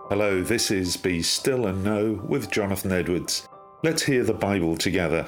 Hello, this is Be Still and Know with Jonathan Edwards. Let's hear the Bible together.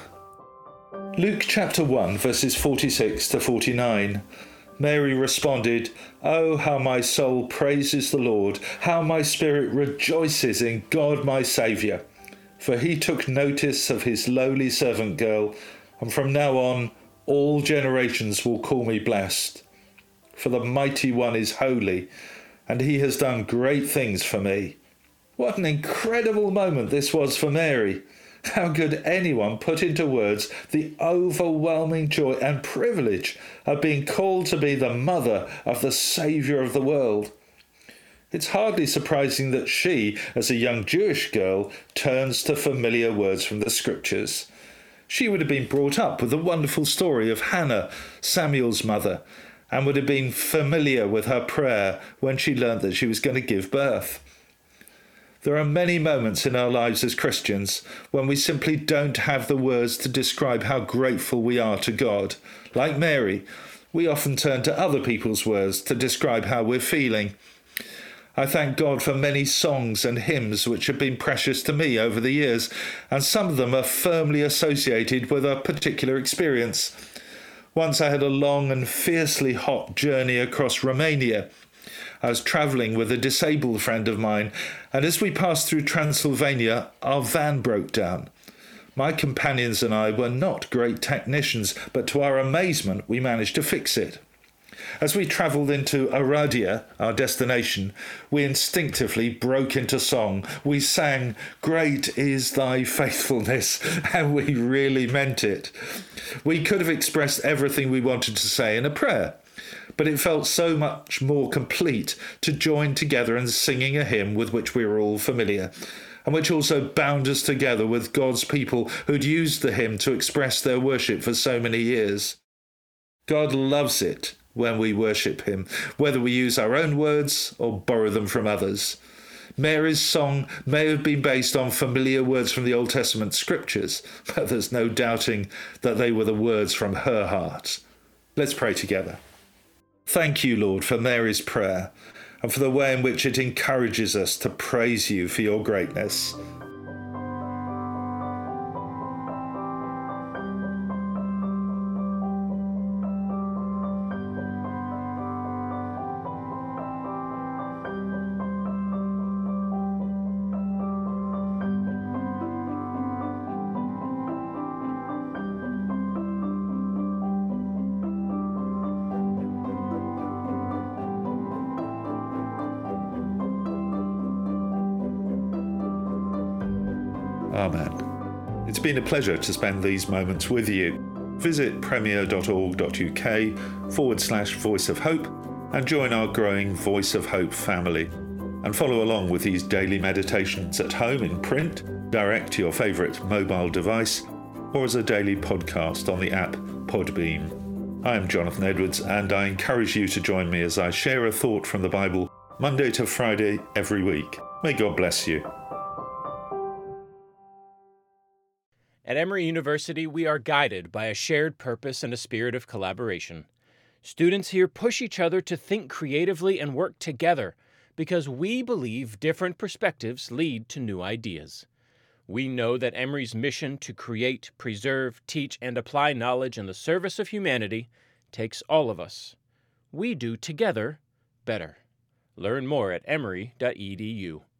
Luke chapter 1 verses 46 to 49. Mary responded, "Oh, how my soul praises the Lord, how my spirit rejoices in God my Saviour. For he took notice of his lowly servant girl, and from now on all generations will call me blessed. For the Mighty One is holy, and he has done great things for me." What an incredible moment this was for Mary. How could anyone put into words the overwhelming joy and privilege of being called to be the mother of the Saviour of the world? It's hardly surprising that she, as a young Jewish girl, turns to familiar words from the Scriptures. She would have been brought up with the wonderful story of Hannah, Samuel's mother, and would have been familiar with her prayer when she learnt that she was going to give birth. There are many moments in our lives as Christians when we simply don't have the words to describe how grateful we are to God. Like Mary, we often turn to other people's words to describe how we're feeling. I thank God for many songs and hymns which have been precious to me over the years, and some of them are firmly associated with a particular experience. Once I had a long and fiercely hot journey across Romania. I was travelling with a disabled friend of mine, and as we passed through Transylvania, our van broke down. My companions and I were not great technicians, but to our amazement, we managed to fix it. As we travelled into Oradea, our destination, we instinctively broke into song. We sang, "Great is thy faithfulness," and we really meant it. We could have expressed everything we wanted to say in a prayer, but it felt so much more complete to join together in singing a hymn with which we were all familiar, and which also bound us together with God's people who'd used the hymn to express their worship for so many years. God loves it when we worship him, whether we use our own words or borrow them from others. Mary's song may have been based on familiar words from the Old Testament scriptures, but there's no doubting that they were the words from her heart. Let's pray together. Thank you, Lord, for Mary's prayer and for the way in which it encourages us to praise you for your greatness. Amen. It's been a pleasure to spend these moments with you. Visit premier.org.uk/Voice of Hope and join our growing Voice of Hope family. And follow along with these daily meditations at home in print, direct to your favourite mobile device, or as a daily podcast on the app Podbean. I am Jonathan Edwards, and I encourage you to join me as I share a thought from the Bible Monday to Friday every week. May God bless you. At Emory University, we are guided by a shared purpose and a spirit of collaboration. Students here push each other to think creatively and work together because we believe different perspectives lead to new ideas. We know that Emory's mission to create, preserve, teach, and apply knowledge in the service of humanity takes all of us. We do together better. Learn more at emory.edu.